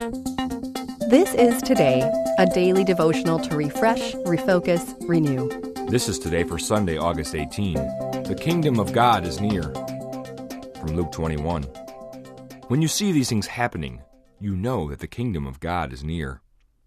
This is Today, a daily devotional to refresh, refocus, renew. This is Today for Sunday, August 18. The kingdom of God is near. From Luke 21. When you see these things happening, you know that the kingdom of God is near.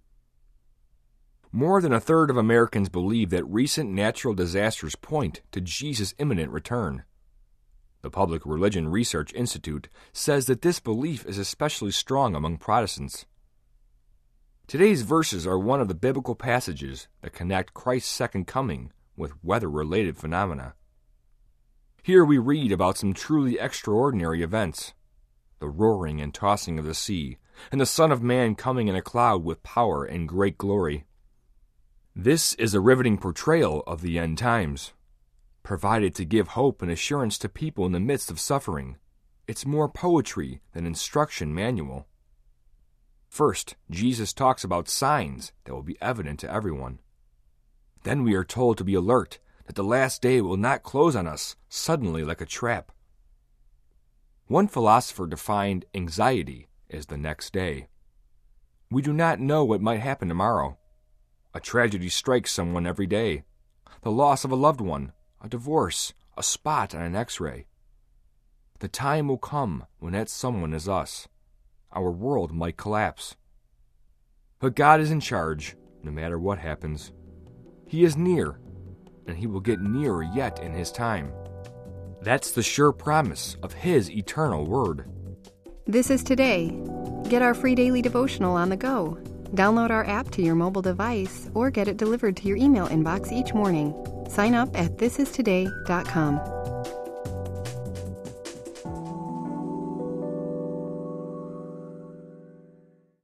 More than a third of Americans believe that recent natural disasters point to Jesus' imminent return. The Public Religion Research Institute says that this belief is especially strong among Protestants. Today's verses are one of the biblical passages that connect Christ's second coming with weather-related phenomena. Here we read about some truly extraordinary events: the roaring and tossing of the sea, and the Son of Man coming in a cloud with power and great glory. This is a riveting portrayal of the end times, provided to give hope and assurance to people in the midst of suffering. It's more poetry than instruction manual. First, Jesus talks about signs that will be evident to everyone. Then we are told to be alert, that the last day will not close on us suddenly like a trap. One philosopher defined anxiety as the next day. We do not know what might happen tomorrow. A tragedy strikes someone every day. The loss of a loved one, a divorce, a spot on an X-ray. The time will come when that someone is us. Our world might collapse. But God is in charge, no matter what happens. He is near, and He will get nearer yet in His time. That's the sure promise of His eternal word. This is Today. Get our free daily devotional on the go. Download our app to your mobile device or get it delivered to your email inbox each morning. Sign up at thisistoday.com.